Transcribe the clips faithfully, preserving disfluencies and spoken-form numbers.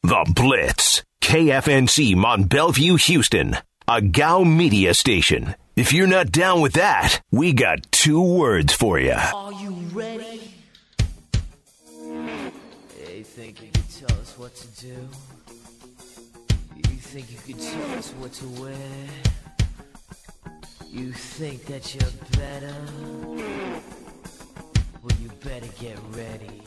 The Blitz. K F N C Mont Bellevue, Houston. A G A U media station. If you're not down with that, we got two words for you. Are you ready? You think you could tell us what to do? You think you could tell us what to wear? You think that you're better? Well, you better get ready.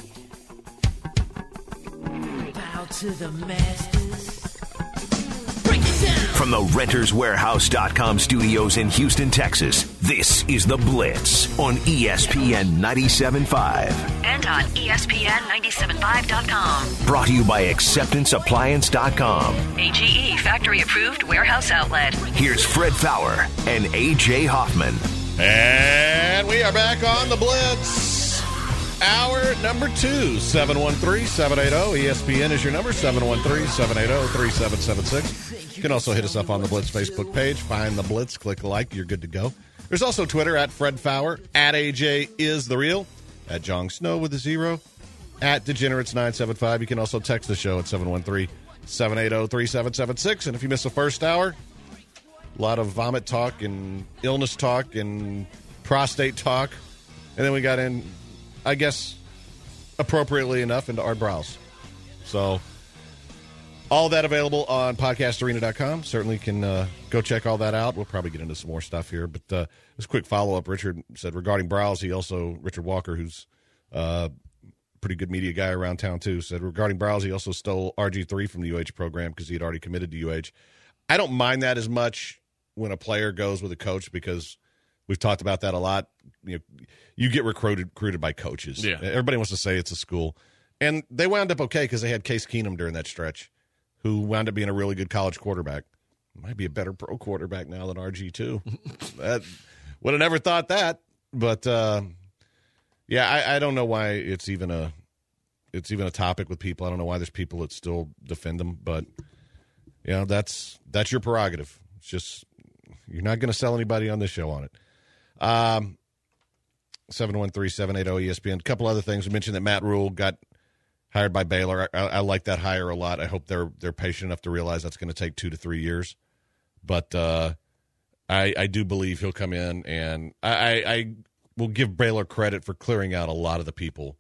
Bow to the masters. Break it down! From the Renters Warehouse dot com studios in Houston, Texas, this is The Blitz on E S P N ninety-seven point five. And on E S P N ninety-seven point five dot com. Brought to you by Acceptance Appliance dot com. A G E factory-approved warehouse outlet. Here's Fred Fowler and A J Hoffman. And we are back on The Blitz. Hour number two, seven one three, seven eight zero. E S P N is your number, seven one three, seven eight zero, three seven seven six. You can also hit us up on the Blitz Facebook page. Find the Blitz, click like, you're good to go. There's also Twitter, at Fred Fowler, at A J is the real, at Jong Snow with a zero, at Degenerates nine seven five. You can also text the show at seven one three, seven eight zero, three seven seven six. And if you miss the first hour, a lot of vomit talk and illness talk and prostate talk. And then we got in, I guess, appropriately enough, into Art Browse. So, all that available on podcast arena dot com. Certainly can uh, go check all that out. We'll probably get into some more stuff here. But uh, just a quick follow-up. Richard said regarding Browse, he also, Richard Walker, who's a uh, pretty good media guy around town too, said regarding Browse, he also stole R G three from the U H program because he had already committed to U H. I don't mind that as much when a player goes with a coach because we've talked about that a lot. You know, you get recruited, recruited by coaches. Yeah. Everybody wants to say it's a school. And they wound up okay because they had Case Keenum during that stretch, who wound up being a really good college quarterback. Might be a better pro quarterback now than R G two. That would have never thought that. But, uh, yeah, I, I don't know why it's even a it's even a topic with people. I don't know why there's people that still defend them. But, you know, that's that's your prerogative. It's just you're not going to sell anybody on this show on it. Um, seven one three, seven eight zero E S P N. A couple other things. We mentioned that Matt Rule got hired by Baylor. I, I like that hire a lot. I hope they're they're patient enough to realize that's going to take two to three years. But uh, I, I do believe he'll come in, and I, I, I will give Baylor credit for clearing out a lot of the people,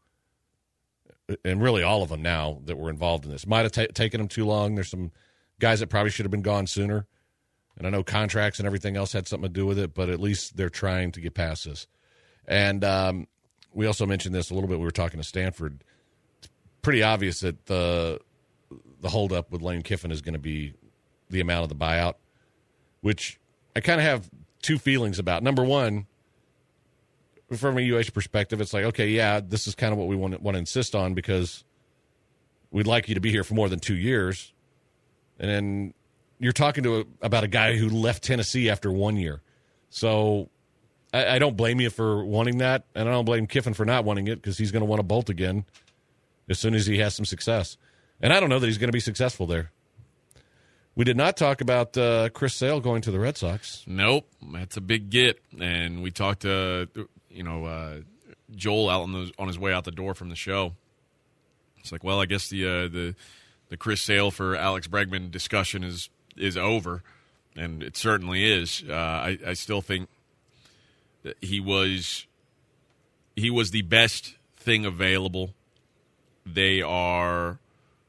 and really all of them now that were involved in this. Might have ta- taken them too long. There's some guys that probably should have been gone sooner. And I know contracts and everything else had something to do with it, but at least they're trying to get past this. And um, we also mentioned this a little bit. We were talking to Stanford. It's pretty obvious that the the holdup with Lane Kiffin is going to be the amount of the buyout, which I kind of have two feelings about. Number one, from a U H perspective, it's like, okay, yeah, this is kind of what we want, want to insist on because we'd like you to be here for more than two years. And then you're talking to a, about a guy who left Tennessee after one year. So I, I don't blame you for wanting that, and I don't blame Kiffin for not wanting it because he's going to want to bolt again as soon as he has some success. And I don't know that he's going to be successful there. We did not talk about uh, Chris Sale going to the Red Sox. Nope, that's a big get. And we talked to you know uh, Joel out on, the, on his way out the door from the show. It's like, well, I guess the uh, the the Chris Sale for Alex Bregman discussion is is over, and it certainly is. Uh, I, I still think that he was he was the best thing available. They are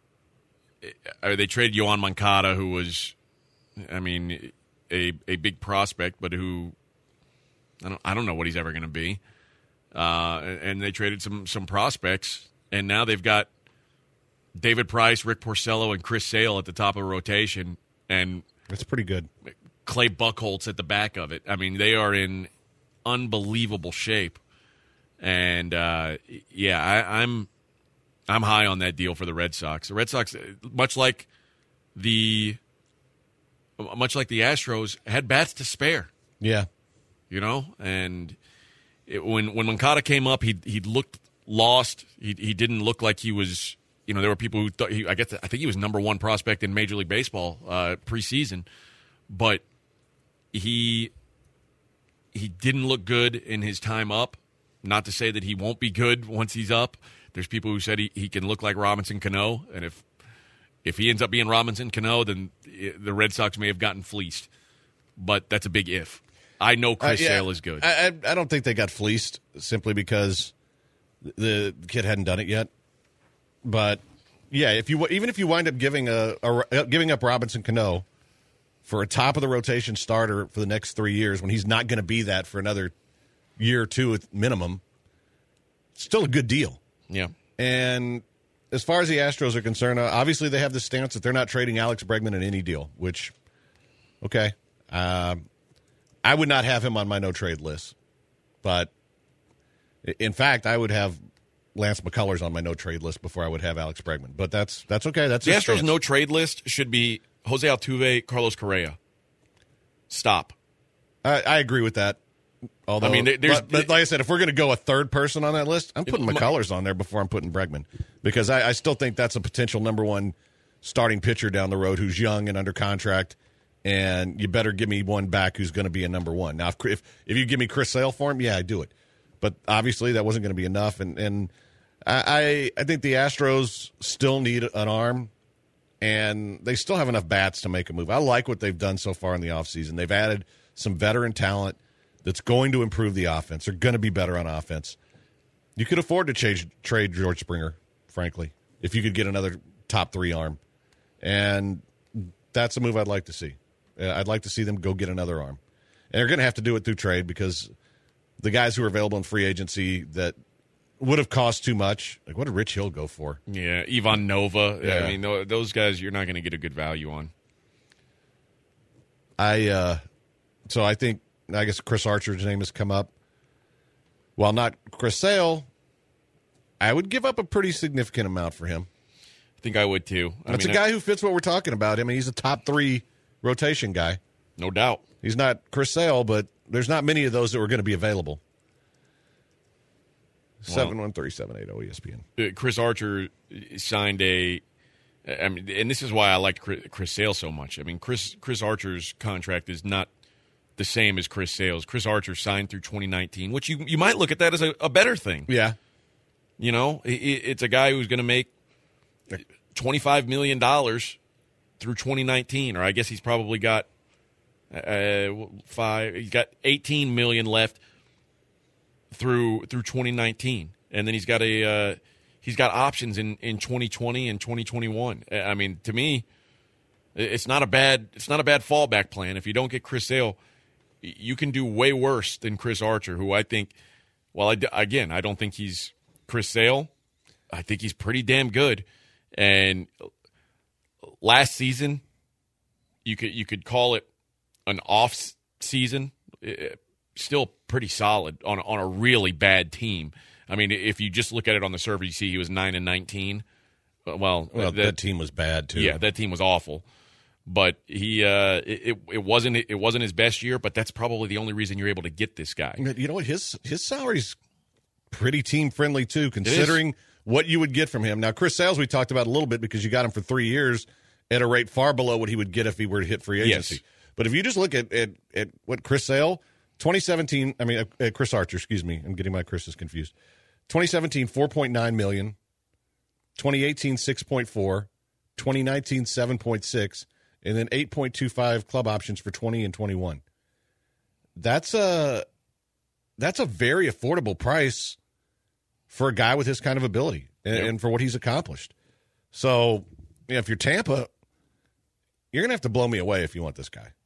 they traded Yohan Moncada, who was, I mean, a a big prospect, but who I don't I don't know what he's ever going to be. Uh, and they traded some some prospects, and now they've got David Price, Rick Porcello, and Chris Sale at the top of the rotation. And it's pretty good. Clay Buchholz at the back of it. I mean, they are in unbelievable shape. And uh, yeah, I, I'm I'm high on that deal for the Red Sox. The Red Sox, much like the much like the Astros, had bats to spare. Yeah, you know, and it, when when Moncada came up, he he looked lost. He he didn't look like he was. You know, there were people who thought he, I guess I think he was number one prospect in Major League Baseball uh, preseason, but he he didn't look good in his time up. Not to say that he won't be good once he's up. There's people who said he, he can look like Robinson Cano, and if If he ends up being Robinson Cano, then the Red Sox may have gotten fleeced. But that's a big if. I know Chris uh, yeah, Sale is good. I, I, I don't think they got fleeced simply because the kid hadn't done it yet. But, yeah, if you even if you wind up giving a, a giving up Robinson Cano for a top-of-the-rotation starter for the next three years when he's not going to be that for another year or two at minimum, it's still a good deal. Yeah. And as far as the Astros are concerned, uh, obviously they have the stance that they're not trading Alex Bregman in any deal, which, okay. Um, I would not have him on my no-trade list. But, in fact, I would have Lance McCullers on my no-trade list before I would have Alex Bregman. But that's that's okay. That's the his Astros' stance. no-trade list should be Jose Altuve, Carlos Correa. Stop. I, I agree with that. Although, I mean, there's, but, but like I said, if we're going to go a third person on that list, I'm putting McCullers on there before I'm putting Bregman because I, I still think that's a potential number one starting pitcher down the road who's young and under contract, and you better give me one back who's going to be a number one. Now, if if, if you give me Chris Sale for him, yeah, I do it. But obviously that wasn't going to be enough, and, and I, I think the Astros still need an arm, and they still have enough bats to make a move. I like what they've done so far in the offseason. They've added some veteran talent that's going to improve the offense. They're going to be better on offense. You could afford to change, trade George Springer, frankly, if you could get another top three arm. And that's a move I'd like to see. I'd like to see them go get another arm. And they're going to have to do it through trade because the guys who are available in free agency that would have cost too much, like what did Rich Hill go for? Yeah, Ivan Nova. Yeah. I mean, those guys you're not going to get a good value on. I uh, So I think, I guess Chris Archer's name has come up. While not Chris Sale, I would give up a pretty significant amount for him. I think I would too. I That's mean, a guy I, who fits what we're talking about. I mean, he's a top three rotation guy. No doubt. He's not Chris Sale, but there's not many of those that were going to be available. seven one three, seven eight zero E S P N. Chris Archer signed a I mean, and this is why I like Chris Sale so much. I mean, Chris Chris Archer's contract is not the same as Chris Sale's. Chris Archer signed through twenty nineteen, which you you might look at that as a, a better thing. Yeah. You know, it, it's a guy who's going to make twenty-five million dollars through twenty nineteen, or I guess he's probably got uh, five. He's got eighteen million dollars left through through twenty nineteen, and then he's got a uh, he's got options in, in twenty twenty and twenty twenty-one. I mean, to me, it's not a bad it's not a bad fallback plan. If you don't get Chris Sale, you can do way worse than Chris Archer, who I think, well, I, again, I don't think he's Chris Sale. I think he's pretty damn good. And last season, you could you could call it an off season, still pretty solid on on a really bad team. I mean, if you just look at it on the surface, you see he was nine and nineteen. Well, well, that, that team was bad too. Yeah, that team was awful. But he, uh, it, it wasn't it wasn't his best year. But that's probably the only reason you're able to get this guy. You know what? His his salary's pretty team friendly too, considering what you would get from him. Now, Chris Sales, we talked about a little bit because you got him for three years at a rate far below what he would get if he were to hit free agency. Yes. But if you just look at at, at what Chris Sale, twenty seventeen, I mean uh, Chris Archer, excuse me, I'm getting my Chris's confused. twenty seventeen, four point nine million dollars. twenty eighteen, six point four. twenty nineteen, seven point six. And then eight point two five club options for twenty and twenty-one. That's a that's a very affordable price for a guy with his kind of ability and, Yep. and for what he's accomplished. So, you know, if you're Tampa, you're going to have to blow me away if you want this guy.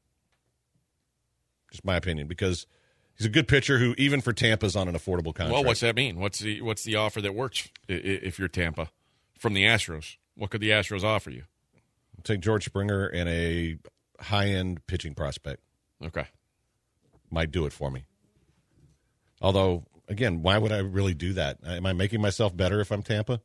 Just my opinion, because he's a good pitcher who, even for Tampa, is on an affordable contract. Well, what's that mean? What's the what's the offer that works i- i- if you're Tampa from the Astros? What could the Astros offer you? Take George Springer and a high-end pitching prospect. Okay. Might do it for me. Although, again, why would I really do that? Am I making myself better if I'm Tampa?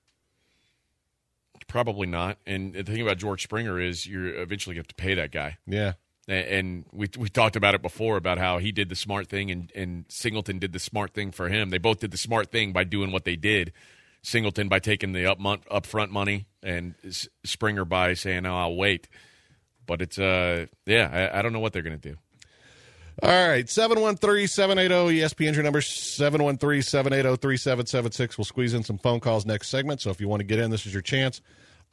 Probably not. And the thing about George Springer is you're eventually going to have to pay that guy. Yeah. A- And we we talked about it before about how he did the smart thing and, and Singleton did the smart thing for him. They both did the smart thing by doing what they did. Singleton by taking the up mon- upfront money and S- Springer by saying, oh, I'll wait. But it's, uh, yeah, I, I don't know what they're going to do. All right, seven one three, seven eight zero E S P N, your number, seven one three, seven eight zero, three seven seven six. We'll squeeze in some phone calls next segment, so if you want to get in, this is your chance.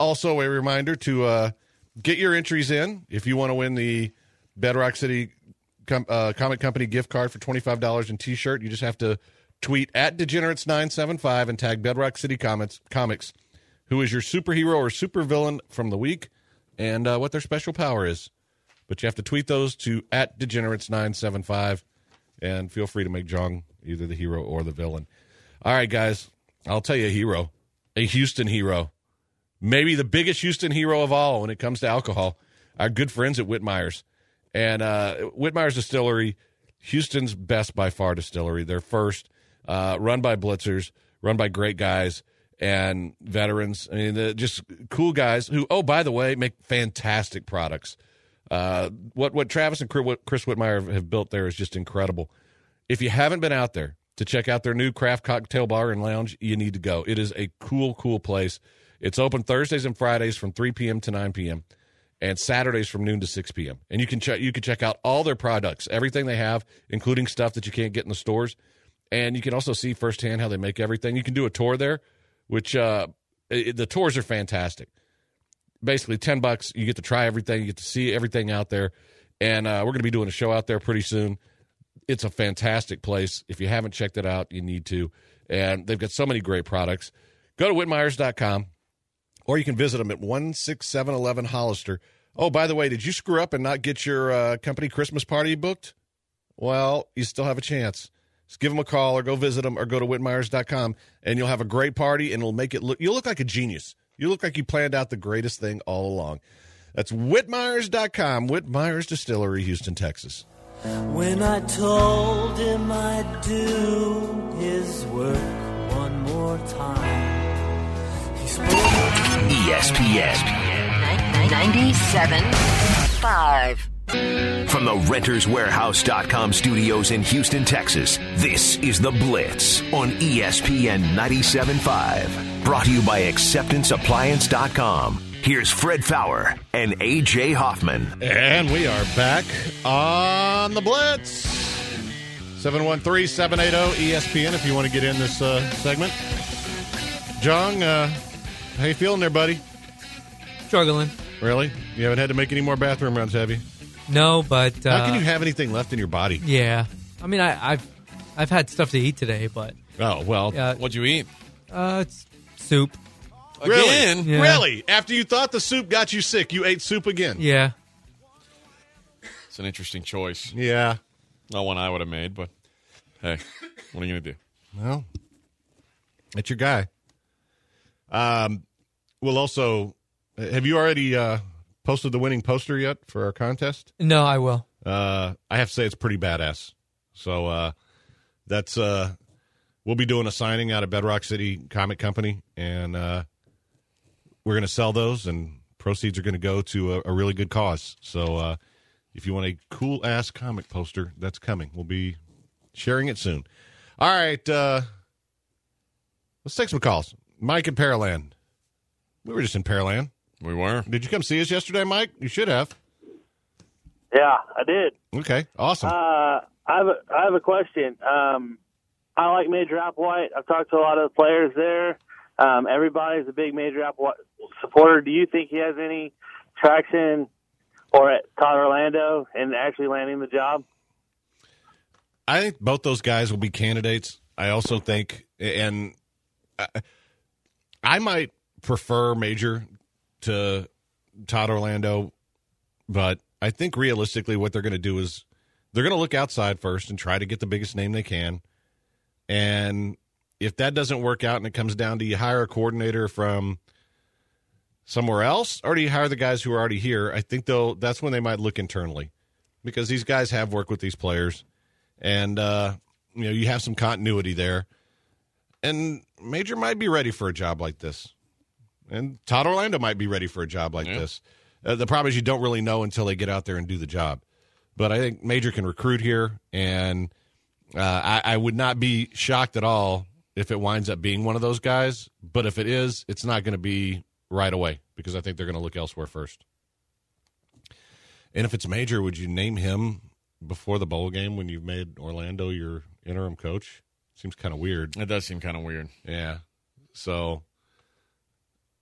Also, a reminder to uh, get your entries in if you want to win the Bedrock City Com- uh, Comic Company gift card for twenty-five dollars and T-shirt. You just have to tweet at Degenerates nine seven five and tag Bedrock City Comics, Comics, who is your superhero or supervillain from the week, and uh, what their special power is. But you have to tweet those to at Degenerates nine seven five, and feel free to make Jong either the hero or the villain. All right, guys, I'll tell you a hero, a Houston hero, maybe the biggest Houston hero of all when it comes to alcohol, our good friends at Whitmeyer's. And uh, Whitmeyer's Distillery, Houston's best by far distillery. They're first, uh, run by blitzers, run by great guys and veterans. I mean, the, just cool guys who, oh, by the way, make fantastic products. Uh, what what Travis and Chris Whitmeyer have built there is just incredible. If you haven't been out there to check out their new craft cocktail bar and lounge, you need to go. It is a cool, cool place. It's open Thursdays and Fridays from three p.m. to nine p.m. and Saturdays from noon to six p.m. And you can check you can check out all their products, everything they have, including stuff that you can't get in the stores. And you can also see firsthand how they make everything. You can do a tour there, which uh, it, the tours are fantastic. Basically, ten bucks, you get to try everything, you get to see everything out there. And uh, we're going to be doing a show out there pretty soon. It's a fantastic place. If you haven't checked it out, you need to. And they've got so many great products. Go to whitmeyers dot com. Or you can visit them at one six seven one one Hollister. Oh, by the way, did you screw up and not get your uh, company Christmas party booked? Well, you still have a chance. Just give them a call or go visit them or go to whitmeyers dot com, and you'll have a great party, and it'll make it look – you'll look like a genius. You look like you planned out the greatest thing all along. That's whitmeyers dot com, Whitmeyer's Distillery, Houston, Texas. When I told him I'd do his work one more time, he spoke. E S P N ninety-seven point five. From the renters warehouse dot com studios in Houston, Texas, this is The Blitz on E S P N ninety-seven point five. Brought to you by acceptance appliance dot com. Here's Fred Fowler and A J Hoffman. And we are back on The Blitz. seven one three, seven eight zero, E S P N if you want to get in this uh, segment. Jong, uh, how you feeling there, buddy? Struggling. Really? You haven't had to make any more bathroom runs, have you? No, but uh, how can you have anything left in your body? Yeah, I mean, I, I've I've had stuff to eat today, but oh well. uh, What'd you eat? uh, it's soup. Really? Again? Yeah. Really? After you thought the soup got you sick, you ate soup again? Yeah, It's an interesting choice. Yeah. Not one I would have made, but hey, what are you going to do? Well, it's your guy. Um, we'll also, have you already uh, posted the winning poster yet for our contest? no, I will. Uh, I have to say it's pretty badass. So uh, that's uh, we'll be doing a signing out of Bedrock City Comic Company, and uh, we're going to sell those, and proceeds are going to go to a, a really good cause. So uh, if you want a cool ass comic poster, that's coming. We'll be sharing it soon. All right, uh, let's take some calls. Mike in Pearland. We were just in Pearland. We were. Did you come see us yesterday, Mike? You should have. Yeah, I did. Okay, awesome. Uh, I have a, I have a question. Um, I like Major Applewhite. I've talked to a lot of the players there. Um, everybody's a big Major Applewhite supporter. Do you think he has any traction or at Todd Orlando and actually landing the job? I think both those guys will be candidates. I also think, and I, I might prefer Major to Todd Orlando, but I think realistically what they're going to do is they're going to look outside first and try to get the biggest name they can. And if that doesn't work out and it comes down to you hire a coordinator from somewhere else or do you hire the guys who are already here, I think they'll that's when they might look internally because these guys have worked with these players. And, uh, you know, you have some continuity there. And Major might be ready for a job like this. And Todd Orlando might be ready for a job like yeah. this. Uh, the problem is you don't really know until they get out there and do the job. But I think Major can recruit here, and uh, I, I would not be shocked at all if it winds up being one of those guys. But if it is, it's not going to be right away because I think they're going to look elsewhere first. And if it's Major, would you name him before the bowl game when you've made Orlando your interim coach? Seems kind of weird. It does seem kind of weird. Yeah. So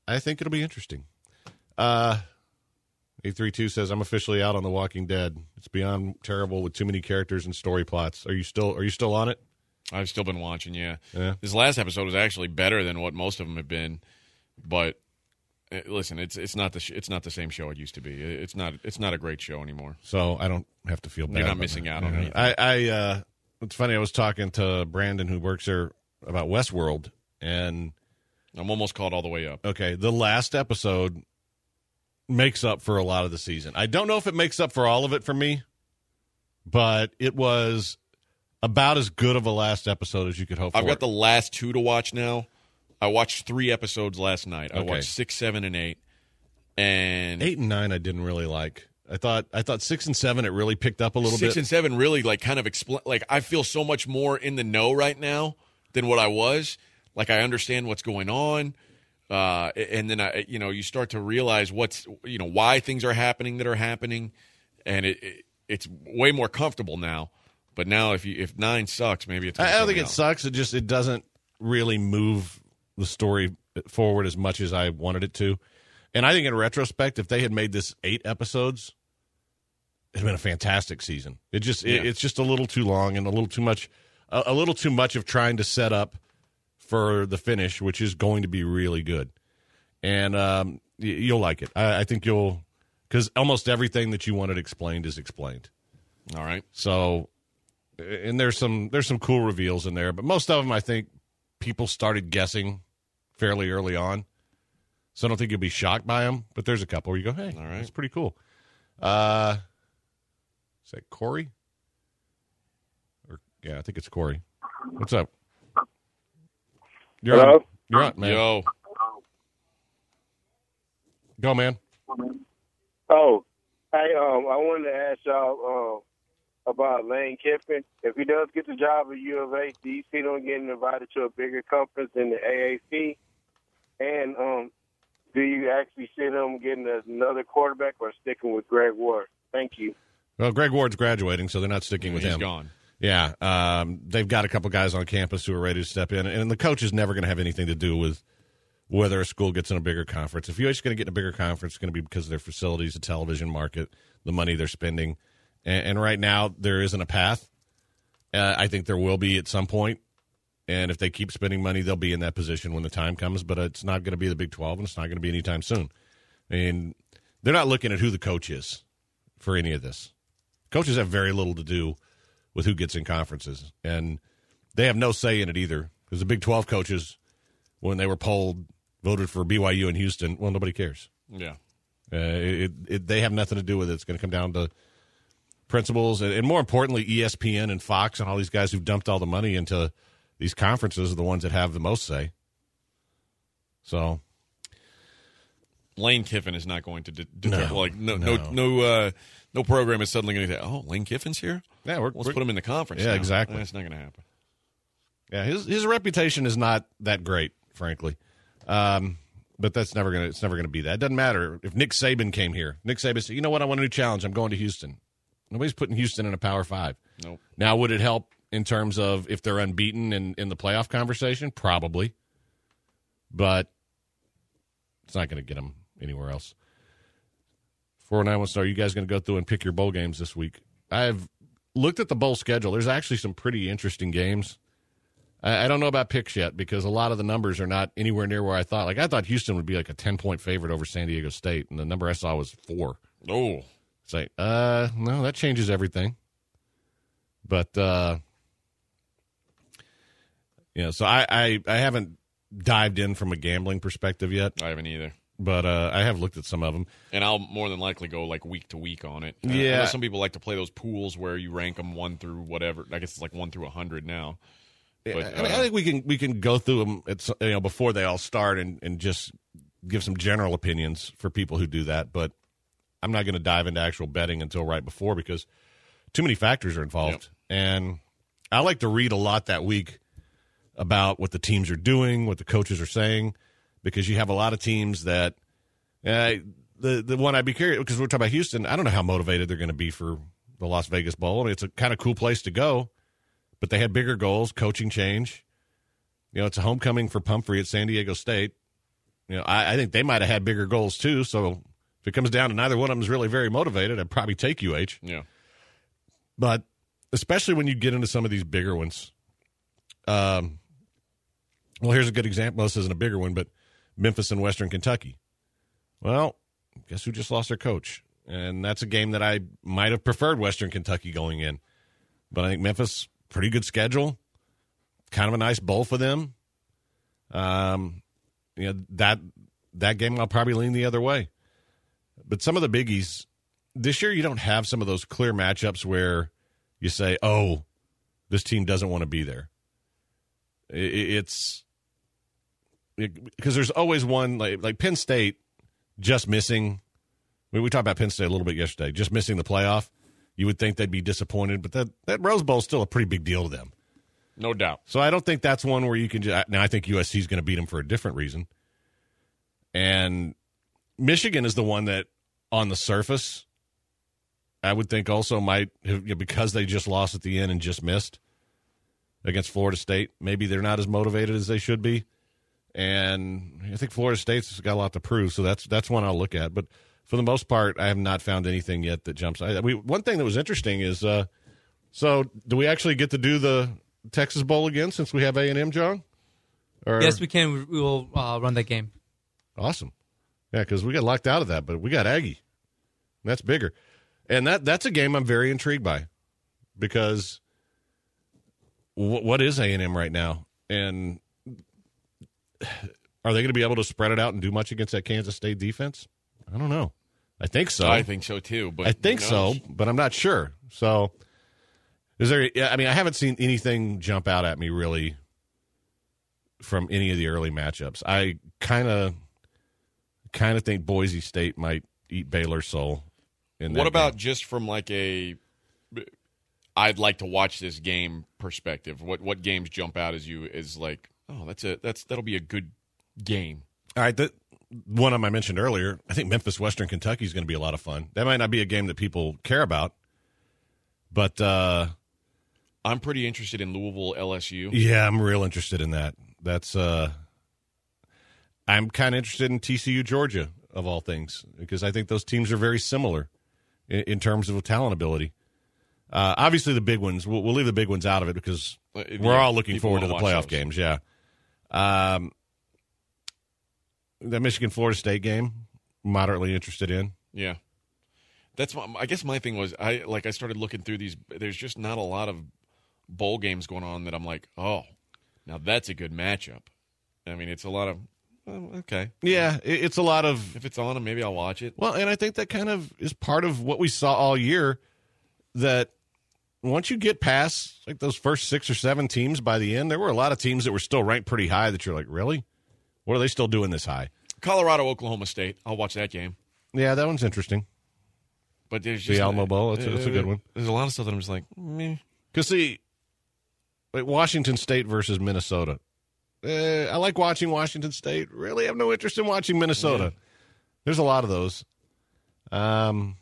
I think it'll be interesting. Uh, eight three two says, I'm officially out on The Walking Dead. It's beyond terrible with too many characters and story plots. Are you still Are you still on it? I've still been watching, yeah. Yeah. This last episode was actually better than what most of them have been, but uh, listen, it's it's not the sh- it's not the same show it used to be. It's not it's not a great show anymore. So I don't have to feel bad. You're not about missing that. out on Yeah. anything. I, I uh, it's funny. I was talking to Brandon, who works there, about Westworld, and I'm almost caught all the way up. okay, the last episode makes up for a lot of the season. I don't know if it makes up for all of it for me, but it was about as good of a last episode as you could hope for. I've got the last two to watch now. I watched three episodes last night. I Okay. watched six, seven, and eight. And eight and nine I didn't really like. I thought I thought six and seven it really picked up a little six bit. and seven really like kind of explain. Like I feel so much more in the know right now than what I was. Like I understand what's going on, uh, and then I, you know, you start to realize what's, you know, why things are happening that are happening, and it, it it's way more comfortable now. But now, if you if nine sucks, maybe it's. I, I don't think it out. sucks. It just it doesn't really move the story forward as much as I wanted it to. And I think in retrospect, if they had made this eight episodes, it'd been a fantastic season. It just it, Yeah. it's just a little too long and a little too much, a, a little too much of trying to set up for the finish, which is going to be really good. And um, y- you'll like it. I, I think you'll, because almost everything that you wanted explained is explained. All right. So, and there's some there's some cool reveals in there, but most of them I think people started guessing fairly early on. So I don't think you'll be shocked by them, but there's a couple where you go, hey, All right. that's pretty cool. Uh, is that Corey? Or yeah, I think it's Corey. What's up? You're Hello? on. You're on, man. Yo, Go, man. Oh, hey, um, I wanted to ask y'all uh, about Lane Kiffin. If he does get the job at U of A, do you see him getting invited to a bigger conference in the A A C? And um, do you actually see him getting another quarterback or sticking with Greg Ward? Thank you. Well, Greg Ward's graduating, so they're not sticking with he's him. gone. Yeah, um, they've got a couple guys on campus who are ready to step in, and the coach is never going to have anything to do with whether a school gets in a bigger conference. If U H is going to get in a bigger conference, it's going to be because of their facilities, the television market, the money they're spending. And, and right now, there isn't a path. Uh, I think there will be at some point. And if they keep spending money, they'll be in that position when the time comes. But it's not going to be the Big twelve, and it's not going to be anytime soon. I mean, they're not looking at who the coach is for any of this. Coaches have very little to do with who gets in conferences. And they have no say in it either. Because the Big twelve coaches, when they were polled, voted for B Y U and Houston. Well, nobody cares. Yeah. Uh, it, it, they have nothing to do with it. It's going to come down to principals. And, and more importantly, E S P N and Fox and all these guys who've dumped all the money into these conferences are the ones that have the most say. So Lane Kiffin is not going to de- deter, No, like no no. no no uh, no program is suddenly going to say, oh, Lane Kiffin's here. yeah, we're, Let's we're- put him in the conference. Yeah, now. exactly. That's not going to happen. Yeah, his his reputation is not that great, frankly. Um, but that's never gonna it's never gonna be that. It doesn't matter if Nick Saban came here. Nick Saban said, "You know what? I want a new challenge. I'm going to Houston." Nobody's putting Houston in a Power Five. Nope. Now, would it help in terms of if they're unbeaten in, in the playoff conversation? Probably, but it's not going to get them anywhere else. Four nine one star. You guys going to go through and pick your bowl games this week? I've looked at the bowl schedule. There's actually some pretty interesting games. I, I don't know about picks yet because a lot of the numbers are not anywhere near where I thought. Like I thought Houston would be like a ten point favorite over San Diego State, and the number I saw was four. Oh, It's like, uh, no, that changes everything. But uh, you know, so I, I I haven't dived in from a gambling perspective yet, I haven't either. but uh, I have looked at some of them. And I'll more than likely go like week to week on it. Uh, I Yeah. know some people like to play those pools where you rank them one through whatever. I guess it's like one through a hundred now. But, I, mean, uh, I think we can we can go through them at, some- you know before they all start and, and just give some general opinions for people who do that. But I'm not going to dive into actual betting until right before because too many factors are involved. And I like to read a lot that week about what the teams are doing, what the coaches are saying, because you have a lot of teams that uh, the the one I'd be curious because we're talking about Houston. I don't know how motivated they're going to be for the Las Vegas Bowl. I mean, it's a kind of cool place to go. But they had bigger goals, coaching change. You know, it's a homecoming for Pumphrey at San Diego State. You know, I, I think they might have had bigger goals too. So if it comes down to neither one of them is really very motivated, I'd probably take U H. Yeah. But especially when you get into some of these bigger ones. Um, well, here's a good example. This isn't a bigger one, but Memphis and Western Kentucky. Well, guess who just lost their coach? And that's a game that I might have preferred Western Kentucky going in. But I think Memphis, pretty good schedule. Kind of a nice bowl for them. Um, you know, that that game I'll probably lean the other way. But some of the biggies, this year you don't have some of those clear matchups where you say, oh, this team doesn't want to be there. It, it's because it, there's always one, like, like Penn State just missing. We, we talked about Penn State a little bit yesterday, just missing the playoff. You would think they'd be disappointed, but that, that Rose Bowl is still a pretty big deal to them. No doubt. So I don't think that's one where you can just – now I think U S C is going to beat them for a different reason. And Michigan is the one that, on the surface, I would think also might have, you know, because they just lost at the end and just missed against Florida State, maybe they're not as motivated as they should be. And I think Florida State's got a lot to prove, so that's that's one I'll look at. But for the most part, I have not found anything yet that jumps. I, we, one thing that was interesting is, uh, so do we actually get to do the Texas Bowl again since we have A and M, John? Or, yes, we can. We will uh, run that game. Awesome. Yeah, because we got locked out of that, but we got Aggie. That's bigger. And that that's a game I'm very intrigued by because w- what is A and M right now? And are they going to be able to spread it out and do much against that Kansas State defense? I don't know. I think so. I think so, too. But I think so, but I'm not sure. So is there – I mean, I haven't seen anything jump out at me really from any of the early matchups. I kind of kind of think Boise State might eat Baylor's soul. In that what about game. just from like a I'd like to watch this game perspective? What what games jump out as you is like, oh, that's a that's that'll be a good game. All right, the one of them I mentioned earlier, I think Memphis Western Kentucky is going to be a lot of fun. That might not be a game that people care about, but uh, I'm pretty interested in Louisville L S U. Yeah, I'm real interested in that. That's uh, I'm kind of interested in T C U Georgia of all things because I think those teams are very similar in, in terms of talent ability. Uh, obviously, the big ones we'll, we'll leave the big ones out of it because Uh, we're yeah, all looking people forward to the wanna watch playoff those. games. Yeah, um, the Michigan Florida State game, moderately interested in. Yeah, that's my, I guess my thing was I like I started looking through these. There's just not a lot of bowl games going on that I'm like, oh, now that's a good matchup. I mean, it's a lot of oh, okay. Yeah, it, it's a lot of If it's on, then maybe I'll watch it. well, and I think that kind of is part of what we saw all year. That once you get past like those first six or seven teams by the end, there were a lot of teams that were still ranked pretty high that you're like, really? What are they still doing this high? Colorado, Oklahoma State. I'll watch that game. Yeah, that one's interesting. But there's The just Alamo Bowl, that's a- that's a good one. There's a lot of stuff that I'm just like, meh. Because, see, like Washington State versus Minnesota. Uh, I like watching Washington State. Really have no interest in watching Minnesota. Yeah. There's a lot of those. Um,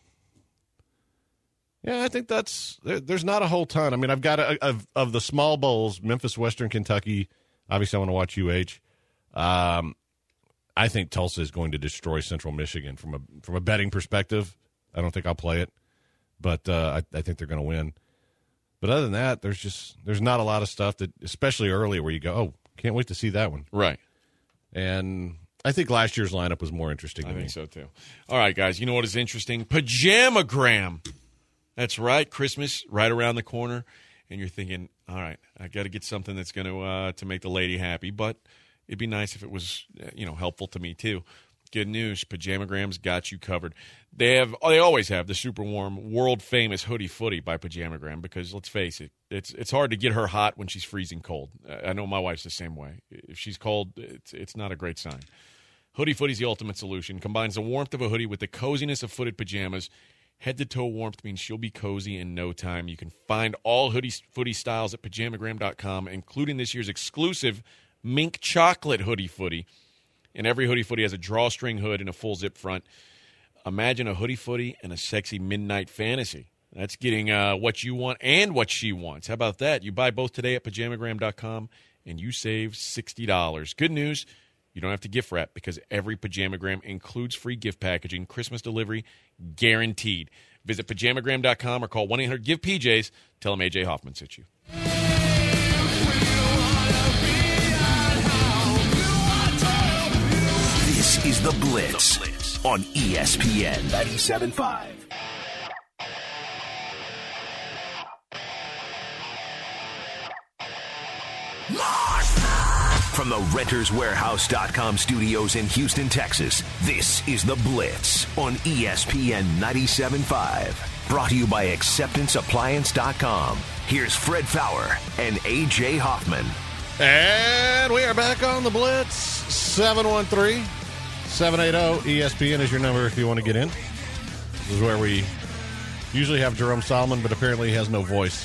yeah, I think that's there, there's not a whole ton. I mean, I've got a, of of the small bowls, Memphis, Western Kentucky. Obviously, I want to watch U H. Um, I think Tulsa is going to destroy Central Michigan from a from a betting perspective. I don't think I'll play it, but uh, I, I think they're going to win. But other than that, there's just there's not a lot of stuff that, especially early, where you go, oh, can't wait to see that one. Right. And I think last year's lineup was more interesting. I than think me. so, too. All right, guys, you know what is interesting? Pajamagram. That's right. Christmas right around the corner. And you're thinking, all right, I got to get something that's going to uh, to make the lady happy. But it'd be nice if it was, uh, you know, helpful to me, too. Good news. Pajamagram's got you covered. They have, oh, they always have the super warm, world famous hoodie footy by Pajamagram because let's face it, it's it's hard to get her hot when she's freezing cold. I know my wife's the same way. If she's cold, it's it's not a great sign. Hoodie Footy's the ultimate solution. Combines the warmth of a hoodie with the coziness of footed pajamas. Head-to-toe warmth means she'll be cozy in no time. You can find all hoodie footy styles at pajamagram dot com, including this year's exclusive mink chocolate hoodie footy. And every hoodie footy has a drawstring hood and a full zip front. Imagine a hoodie footy and a sexy midnight fantasy. That's getting uh, what you want and what she wants. How about that? You buy both today at pajamagram dot com, and you save sixty dollars. Good news. You don't have to gift wrap because every Pajamagram includes free gift packaging, Christmas delivery, guaranteed. Visit pajamagram dot com or call one eight hundred give P Js. Tell them A J Hoffman sent you. This is The Blitz, the Blitz. On E S P N ninety-seven point five. From the renters warehouse dot com studios in Houston, Texas, this is The Blitz on E S P N ninety-seven point five. Brought to you by acceptance appliance dot com. Here's Fred Fowler and A J Hoffman. And we are back on The Blitz. seven one three, seven eight zero, E S P N is your number if you want to get in. This is where we usually have Jerome Solomon, but apparently he has no voice.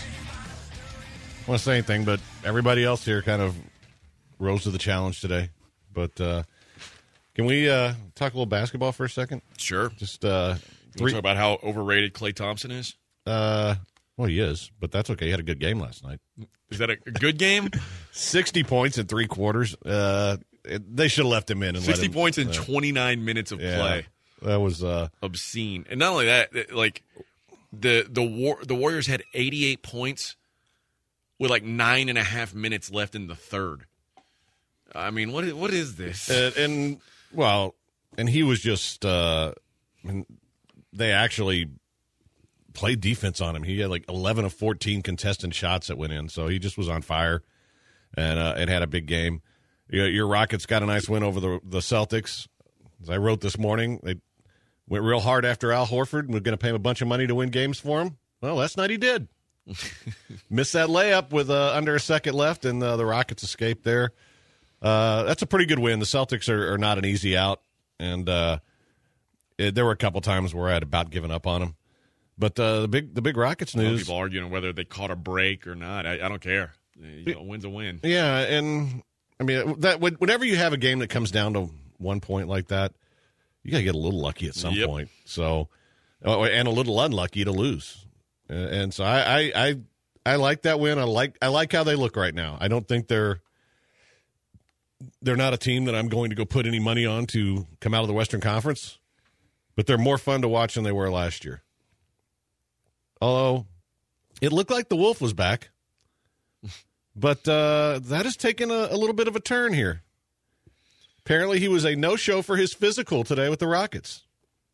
I don't want to say anything, but everybody else here kind of rose to the challenge today. But uh, can we uh, talk a little basketball for a second? Sure. Just uh, three. Talk about how overrated Klay Thompson is? Uh, well, he is, but that's okay. He had a good game last night. Is that a good game? sixty points in three quarters. Uh, it, they should have left him in. And sixty let him, points in uh, twenty-nine minutes of yeah, play. That was uh, obscene. And not only that, like the the war, the Warriors had eighty-eight points with like nine and a half minutes left in the third. I mean, what is, what is this? And, and well, and he was just. Uh, I mean, they actually played defense on him. He had like eleven of fourteen contested shots that went in, so he just was on fire, and uh, it had a big game. Your, your Rockets got a nice win over the the Celtics. As I wrote this morning, they went real hard after Al Horford and we're going to pay him a bunch of money to win games for him. Well, last night he did. Missed that layup with uh, under a second left, and uh, the Rockets escaped there. Uh, that's a pretty good win. The Celtics are, are not an easy out, and uh, it, there were a couple times where I had about given up on them. But uh, the big the big Rockets news. People arguing whether they caught a break or not. I, I don't care. You know, a win's a win. Yeah, and I mean that whenever you have a game that comes down to one point like that, you got to get a little lucky at some yep. point. So, and a little unlucky to lose. And so I, I I I like that win. I like I like how they look right now. I don't think they're they're not a team that I'm going to go put any money on to come out of the Western Conference, but they're more fun to watch than they were last year. Although it looked like the Wolf was back, but uh, that has taken a, a little bit of a turn here. Apparently, he was a no-show for his physical today with the Rockets.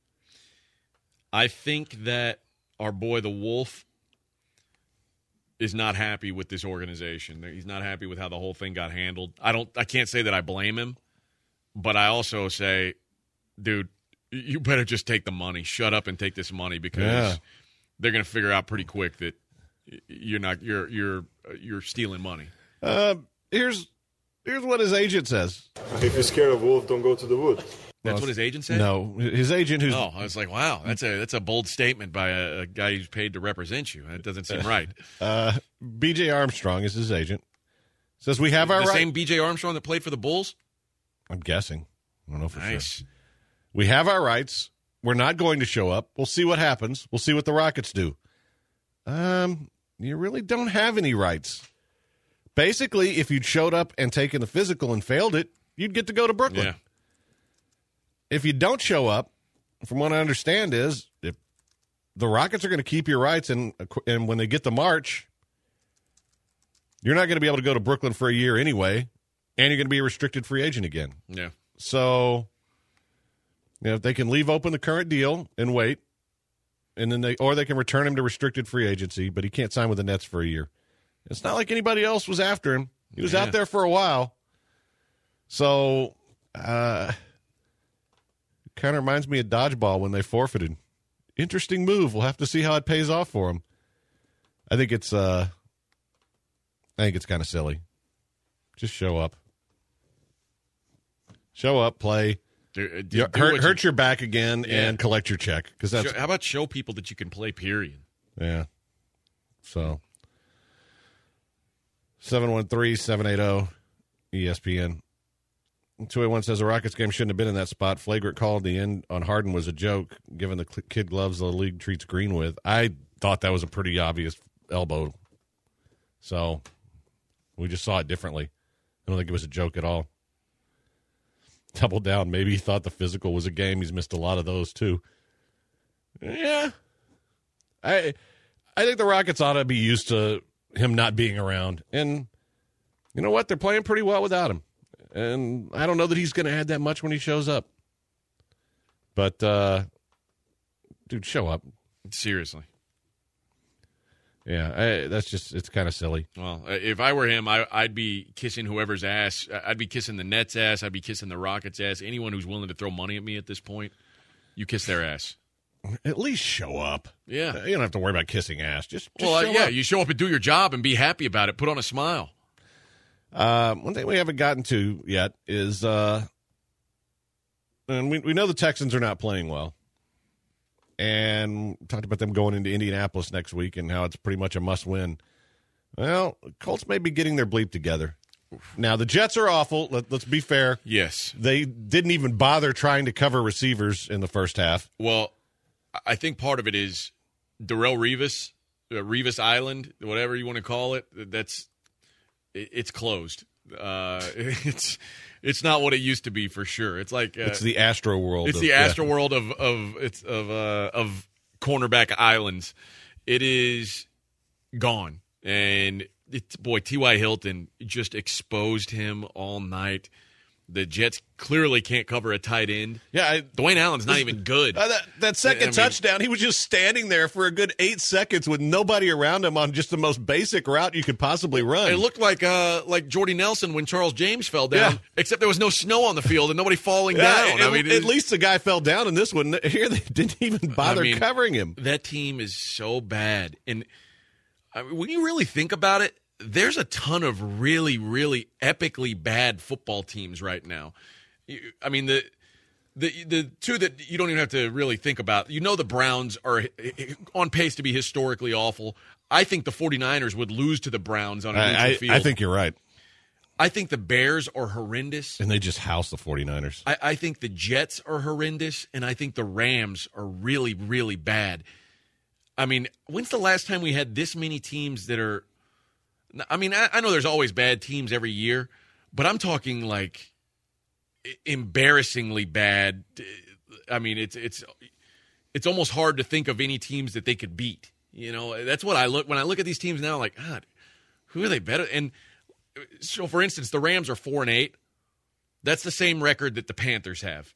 I think that our boy, the Wolf, is not happy with this organization. He's not happy with how the whole thing got handled. I don't. I can't say that I blame him, but I also say, dude, you better just take the money. Shut up and take this money because yeah. they're going to figure out pretty quick that you're not. You're you're you're stealing money. Uh, here's here's what his agent says. If you're scared of Wolf, don't go to the woods. That's well, what his agent said? No, his agent who's... Oh, I was like, wow, that's a that's a bold statement by a, a guy who's paid to represent you. That doesn't seem right. Uh, B J Armstrong is his agent. Says we have our the right... same B J Armstrong that played for the Bulls? I'm guessing. I don't know for nice. sure. We have our rights. We're not going to show up. We'll see what happens. We'll see what the Rockets do. Um, you really don't have any rights. Basically, if you'd showed up and taken the physical and failed it, you'd get to go to Brooklyn. Yeah. If you don't show up, from what I understand is, if the Rockets are going to keep your rights, and and when they get to March, you're not going to be able to go to Brooklyn for a year anyway, and you're going to be a restricted free agent again. Yeah. So, you know, if they can leave open the current deal and wait, and then they or they can return him to restricted free agency, but he can't sign with the Nets for a year. It's not like anybody else was after him. He was yeah. out there for a while. So, uh, kind of reminds me of dodgeball when they forfeited. Interesting move. We'll have to see how it pays off for him. I think it's uh, I think it's kind of silly. Just show up. Show up, play. Do, do, hurt do hurt you, your back again yeah. and collect your check. Because that's show, how about show people that you can play, period? Yeah. So seven one three, seven eight zero E S P N. two eighty-one says the Rockets game shouldn't have been in that spot. Flagrant call at the end on Harden was a joke, given the kid gloves the league treats Green with. I thought that was a pretty obvious elbow. So we just saw it differently. I don't think it was a joke at all. double down. Maybe he thought the physical was a game. He's missed a lot of those too. Yeah, I I think the Rockets ought to be used to him not being around, and you know what? They're playing pretty well without him, and I don't know that he's going to add that much when he shows up. But uh, dude, show up Seriously. Yeah, I, that's just, it's kind of silly. Well, if I were him, I, I'd be kissing whoever's ass. I'd be kissing the Nets' ass. I'd be kissing the Rockets' ass. Anyone who's willing to throw money at me at this point, you kiss their ass. At least show up. Yeah. You don't have to worry about kissing ass. Just, just well, show uh, yeah, up. you show up and do your job and be happy about it. Put on a smile. Uh, one thing we haven't gotten to yet is, uh, and we, we know the Texans are not playing well. And we talked about them going into Indianapolis next week and how it's pretty much a must-win. Well, Colts may be getting their bleep together. Now, the Jets are awful. Let, let's be fair. Yes. They didn't even bother trying to cover receivers in the first half. Well, I think part of it is Darrelle Revis, uh, Revis Island, whatever you want to call it. That's it, it's closed. Uh, it's it's not what it used to be for sure. It's like uh, it's the Astro world. It's of, the Astro yeah. world of of it's of uh, of cornerback islands. It is gone, and it's, boy, T Y. Hilton just exposed him all night. The Jets clearly can't cover a tight end. Yeah, I, Dwayne Allen's not even good. Uh, that, that second I mean, touchdown, he was just standing there for a good eight seconds with nobody around him on just the most basic route you could possibly run. It looked like uh, like Jordy Nelson when Charles James fell down, Yeah. except there was no snow on the field and nobody falling Yeah, down. At, I mean, at least the guy fell down in this one. Here, they didn't even bother I mean, covering him. That team is so bad. And I mean, when you really think about it, there's a ton of really, really epically bad football teams right now. I mean, the the the two that you don't even have to really think about. You know the Browns are on pace to be historically awful. I think the 49ers would lose to the Browns on a neutral I, field. I think you're right. I think the Bears are horrendous. And they just house the 49ers. I, I think the Jets are horrendous, and I think the Rams are really, really bad. I mean, when's the last time we had this many teams that are – I mean, I, I know there's always bad teams every year, but I'm talking like embarrassingly bad. I mean, it's it's it's almost hard to think of any teams that they could beat. You know, that's what I look – when I look at these teams now, I'm like, God, who are they better? And so, for instance, the Rams are four and eight. That's the same record that the Panthers have.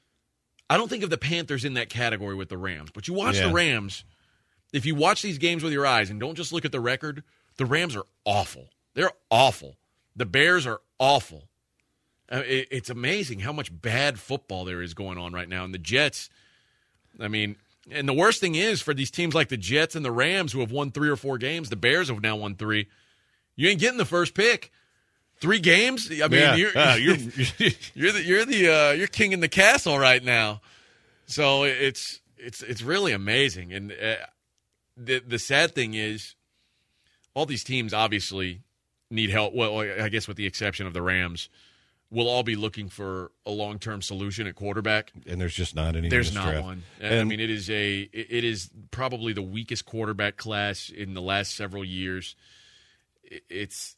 I don't think of the Panthers in that category with the Rams, but you watch Yeah. the Rams. If you watch these games with your eyes and don't just look at the record, the Rams are awful. They're awful. The Bears are awful. Uh, it, it's amazing how much bad football there is going on right now. And the Jets, I mean, and the worst thing is for these teams like the Jets and the Rams who have won three or four games, the Bears have now won three. You ain't getting the first pick. Three games? I mean, Yeah. you're, Uh, you're you're- you're the you're the uh, you're king in the castle right now. So it's it's it's really amazing. And uh, the the sad thing is, all these teams obviously need help. Well, I guess with the exception of the Rams, will all be looking for a long term solution at quarterback. And there's just not any. in There's this not draft. one. I And- mean, it is a it is probably the weakest quarterback class in the last several years. It- It's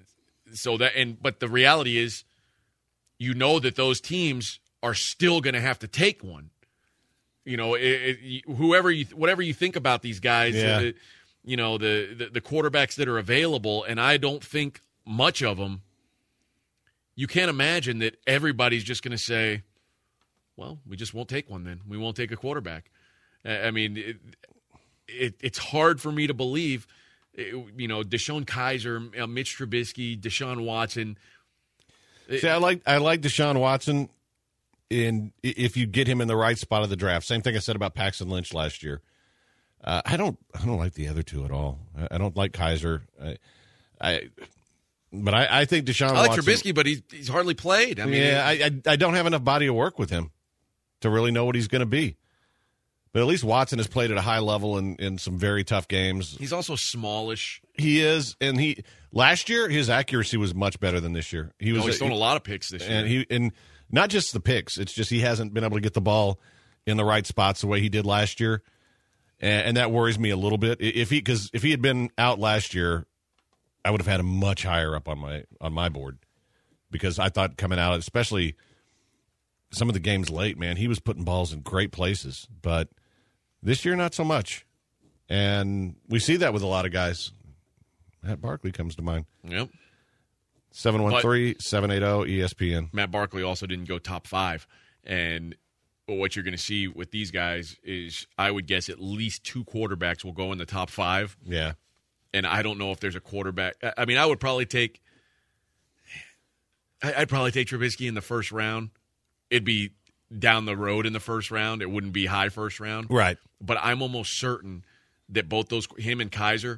so that and but the reality is, you know that those teams are still going to have to take one. You know, it, it, whoever you whatever you think about these guys, Yeah. uh, you know the, the the quarterbacks that are available, and I don't think much of them. You can't imagine that everybody's just going to say, well, we just won't take one then. We won't take a quarterback. I I mean, it, it, it's hard for me to believe, it, you know, Deshaun Kaiser, uh, Mitch Trubisky, Deshaun Watson. See, I like I like Deshaun Watson in if you get him in the right spot of the draft. Same thing I said about Paxton Lynch last year. Uh, I don't I don't like the other two at all. I, I don't like Kaiser. I, I but I, I think Deshaun I like Watson, Trubisky, but he's, he's hardly played. I mean, yeah, I, I I don't have enough body of work with him to really know what he's going to be. But at least Watson has played at a high level in, in some very tough games. he's also smallish. He is, and he last year his accuracy was much better than this year. He was Oh, he's thrown a lot of picks this year. and he and not just the picks. It's just he hasn't been able to get the ball in the right spots the way he did last year, and, and that worries me a little bit. If he because if he had been out last year, I would have had him much higher up on my on my board because I thought coming out, especially some of the games late, man, he was putting balls in great places. But this year, not so much. And we see that with a lot of guys. Matt Barkley comes to mind. Yep. seven one three, seven eight zero, E S P N. Matt Barkley also didn't go top five. And what you're going to see with these guys is, I would guess, at least two quarterbacks will go in the top five. Yeah. And I don't know if there's a quarterback. I mean, I would probably take – I'd probably take Trubisky in the first round. It'd be down the road in the first round. It wouldn't be high first round. Right. But I'm almost certain that both those – him and Kaiser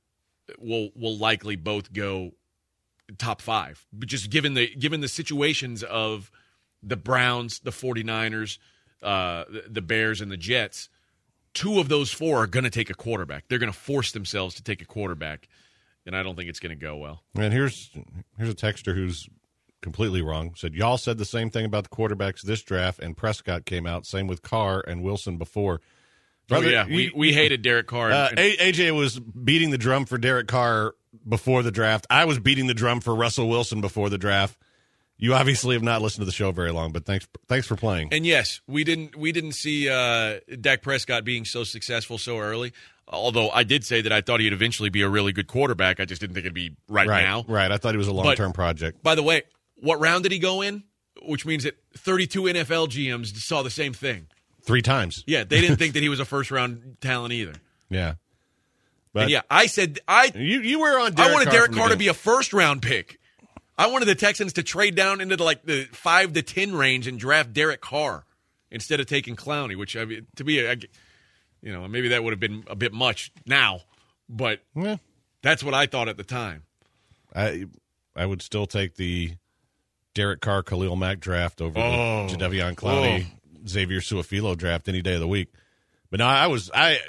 will will likely both go top five. But just given the given the situations of the Browns, the 49ers, uh, the, the Bears, and the Jets, two of those four are going to take a quarterback. They're going to force themselves to take a quarterback, and I don't think it's going to go well. And here's here's a texter who's completely wrong. Said, y'all said the same thing about the quarterbacks this draft, and Prescott came out. Same with Carr and Wilson before. Brother, oh, yeah. We, we hated Derek Carr. Uh, A J was beating the drum for Derek Carr before the draft. I was beating the drum for Russell Wilson before the draft. You obviously have not listened to the show very long, but thanks thanks for playing. And yes, we didn't we didn't see uh, Dak Prescott being so successful so early. Although I did say that I thought he'd eventually be a really good quarterback. I just didn't think it'd be right, right now. Right. I thought he was a long-term but, project. By the way, what round did he go in? Which means that thirty-two N F L G Ms saw the same thing. Three times. Yeah, they didn't think that he was a first-round talent either. Yeah. But and yeah, I said I you you were on Derek I wanted Carr Derek Carr to beginning. be a first-round pick. I wanted the Texans to trade down into the, like the five to ten range and draft Derek Carr instead of taking Clowney, which I mean, to be, a, you know, maybe that would have been a bit much now, but yeah. That's what I thought at the time. I I would still take the Derek Carr Khalil Mack draft over Oh. the Jadeveon Clowney Oh. Xavier Su'a-Filo draft any day of the week. But no, I was I.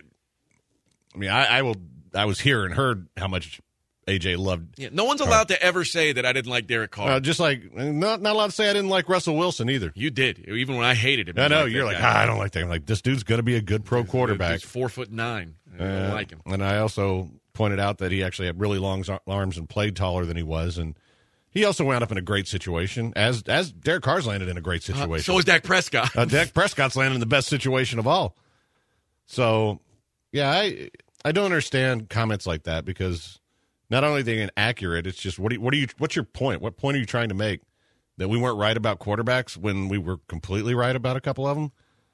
I mean, I, I will. I was here and heard how much A J loved. Yeah, no one's allowed to ever say that I didn't like Derek Carr. Uh, just like not not allowed to say I didn't like Russell Wilson either. You did, even when I hated him. I know like you're that like guy. ah, I don't like that. I'm like this dude's going to be a good pro quarterback. He's four foot nine. I don't Uh, like him. And I also pointed out that he actually had really long arms and played taller than he was, and he also wound up in a great situation. As as Derek Carr's landed in a great situation. Uh, so is Dak Prescott. uh, Dak Prescott's landed in the best situation of all. So, yeah, I I don't understand comments like that because not only are they inaccurate, it's just what do you, what are you what's your point? What point are you trying to make? That we weren't right about quarterbacks when we were completely right about a couple of them?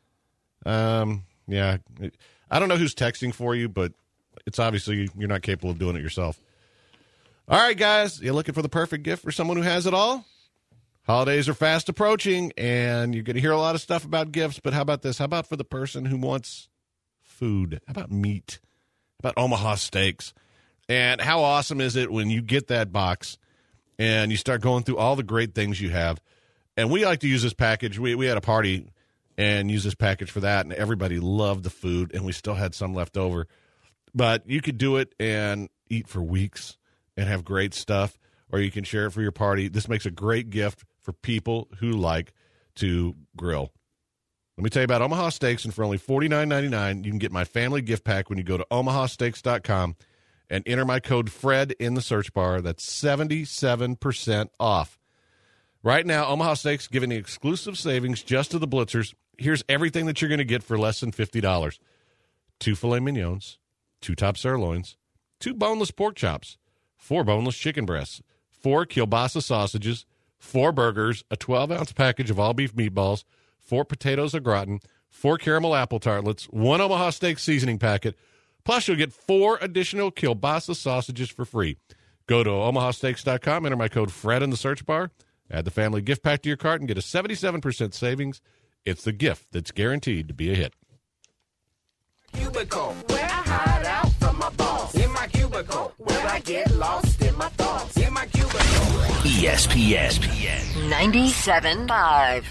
Um, yeah, I don't know who's texting for you, but it's obviously you're not capable of doing it yourself. All right, guys, you looking for the perfect gift for someone who has it all? Holidays are fast approaching, and you're going to hear a lot of stuff about gifts, but how about this? How about for the person who wants food? How about meat? How about Omaha Steaks? And how awesome is it when you get that box and you start going through all the great things you have? And we like to use this package. We, we had a party and use this package for that, and everybody loved the food, and we still had some left over. But you could do it and eat for weeks and have great stuff, or you can share it for your party. This makes a great gift for people who like to grill. Let me tell you about Omaha Steaks, and for only forty-nine ninety-nine, you can get my family gift pack when you go to omaha steaks dot com and enter my code FRED in the search bar. That's seventy-seven percent off. Right now, Omaha Steaks giving the exclusive savings just to the Blitzers. Here's everything that you're going to get for less than fifty dollars. Two filet mignons, two top sirloins, two boneless pork chops, four boneless chicken breasts, four kielbasa sausages, four burgers, a twelve-ounce package of all-beef meatballs, four potatoes au gratin, four caramel apple tartlets, one Omaha Steak seasoning packet, plus you'll get four additional kielbasa sausages for free. Go to omaha steaks dot com, enter my code FRED in the search bar, add the family gift pack to your cart, and get a seventy-seven percent savings. It's the gift that's guaranteed to be a hit. Cubicle, where I hide out from my boss. In my cubicle, where I get lost in my thoughts. In my cubicle. E S P N ninety-seven point five.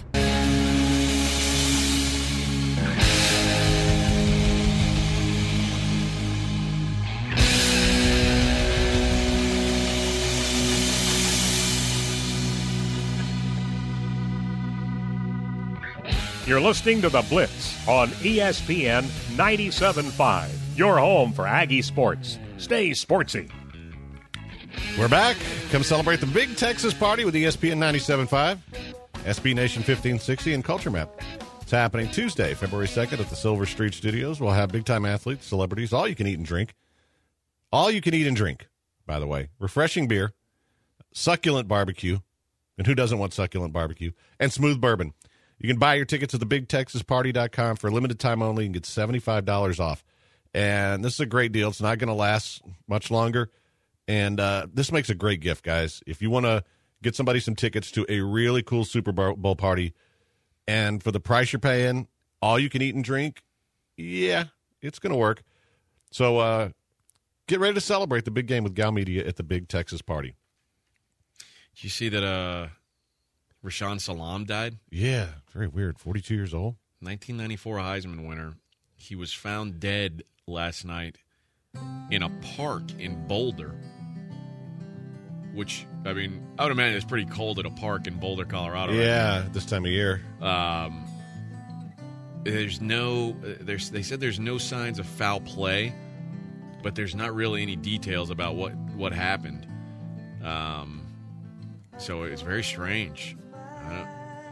You're listening to The Blitz on E S P N ninety-seven point five. Your home for Aggie sports. Stay sportsy. We're back. Come celebrate the big Texas party with E S P N ninety-seven point five. S B Nation fifteen sixty and Culture Map. It's happening Tuesday, February second at the Silver Street Studios. We'll have big-time athletes, celebrities, all you can eat and drink. All you can eat and drink, by the way. Refreshing beer, succulent barbecue, and who doesn't want succulent barbecue, and smooth bourbon. You can buy your tickets at the big texas party dot com for a limited time only and get seventy-five dollars off. And this is a great deal. It's not going to last much longer. And uh, this makes a great gift, guys. If you want to get somebody some tickets to a really cool Super Bowl party, and for the price you're paying, all you can eat and drink, yeah, it's going to work. So uh, get ready to celebrate the big game with Gal Media at the Big Texas Party. Did you see that uh, Rashaan Salam died? Yeah, very weird. forty-two years old. nineteen ninety-four Heisman winner. He was found dead last night in a park in Boulder, which, I mean, I would imagine it's pretty cold at a park in Boulder, Colorado. Yeah, right this time of year. Um, there's no, there's, they said there's no signs of foul play, but there's not really any details about what, what happened. Um, so it's very strange. I don't,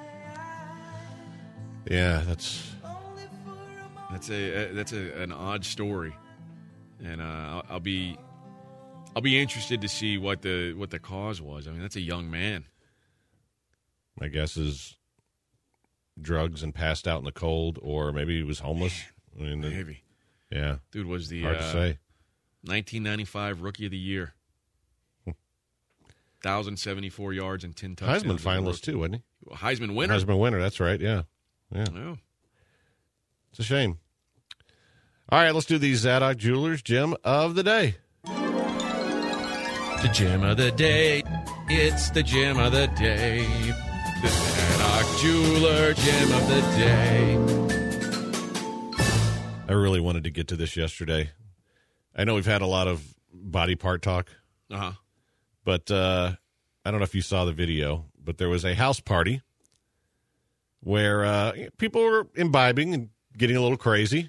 yeah, that's that's a that's a, an odd story, and uh, I'll, I'll be I'll be interested to see what the what the cause was. I mean, that's a young man. My guess is drugs and passed out in the cold, or maybe he was homeless. I mean, Maybe. Yeah. Dude was the Hard uh, to say. nineteen ninety-five Rookie of the Year. one thousand seventy-four yards and ten touchdowns. Heisman finalist, too, wasn't he? Heisman winner. Heisman winner, that's right, yeah. Yeah. Oh. It's a shame. All right, let's do the Zadok Jewelers Gem of the Day. The gem of the day. It's the gem of the day. The Zadok Jeweler Gem of the day. I really wanted to get to this yesterday. I know we've had a lot of body part talk. Uh-huh. But uh, I don't know if you saw the video, but there was a house party where uh, people were imbibing and getting a little crazy.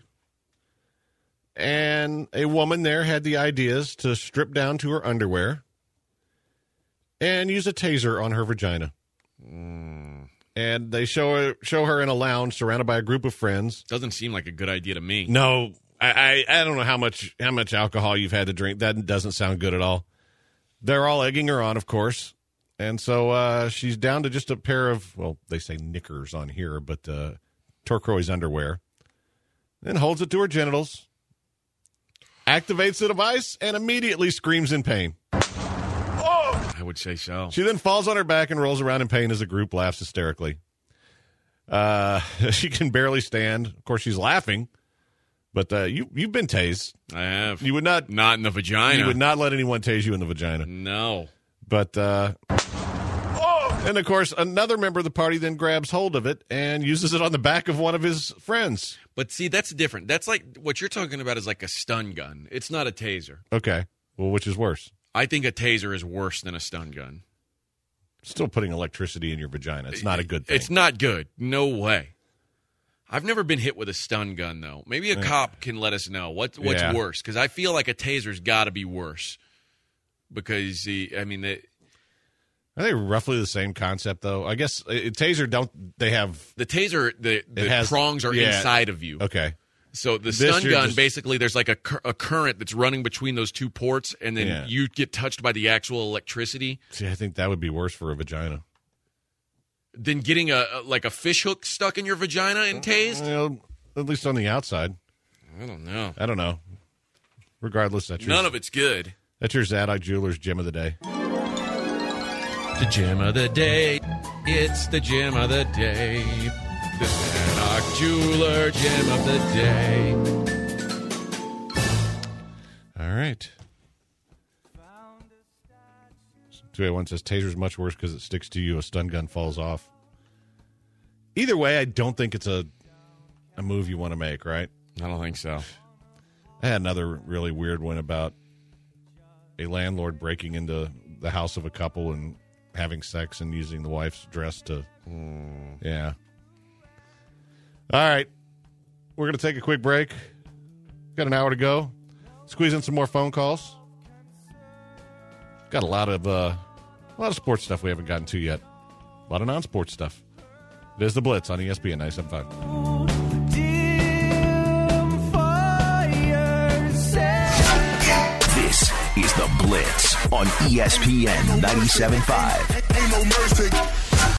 And a woman there had the ideas to strip down to her underwear and use a taser on her vagina. Mm. And they show her, show her in a lounge surrounded by a group of friends. Doesn't seem like a good idea to me. No, I, I, I don't know how much how much alcohol you've had to drink. That doesn't sound good at all. They're all egging her on, of course. And so uh, she's down to just a pair of, well, they say knickers on here, but uh, turquoise underwear. Then holds it to her genitals, activates the device, and immediately screams in pain. I would say so. She then falls on her back and rolls around in pain as the group laughs hysterically. Uh, she can barely stand. Of course, she's laughing. But uh, you, you've been tased. I have. You would not. Not in the vagina. You would not let anyone tase you in the vagina. No. But, uh, and of course, another member of the party then grabs hold of it and uses it on the back of one of his friends. But see, that's different. That's like, what you're talking about is like a stun gun. It's not a taser. Okay. Well, which is worse? I think a taser is worse than a stun gun. Still putting electricity in your vagina. It's not a good thing. It's not good. No way. I've never been hit with a stun gun, though. Maybe a Yeah. cop can let us know what, what's Yeah. worse, because I feel like a taser's got to be worse. Because, the, I mean, the, Are they roughly the same concept, though? I guess uh, taser, don't they have... the taser, the, the has- prongs are yeah. inside of you. Okay. So the This stun you're gun, just- basically, there's like a, cur- a current that's running between those two ports, and then Yeah. you get touched by the actual electricity. See, I think that would be worse for a vagina. Than getting a, a like a fish hook stuck in your vagina and tased. Well, at least on the outside. I don't know. I don't know. Regardless, that's your, None of it's good. that's your Zadok Jewelers Gem of the Day. The gem of the day. It's the gem of the day. The Zadok Jeweler Gem of the day. All right. two eighty-one says taser's much worse because it sticks to you. A stun gun falls off. Either way, I don't think it's a a move you want to make, right? I don't think so. I had another really weird one about a landlord breaking into the house of a couple and having sex and using the wife's dress to... Mm. Yeah. All right. We're going to take a quick break. Got an hour to go. Squeeze in some more phone calls. Got a lot of uh, a lot of sports stuff we haven't gotten to yet. A lot of non-sports stuff. It is the Blitz on E S P N ninety-seven point five. This is the Blitz on E S P N ninety-seven point five. Ain't no mercy.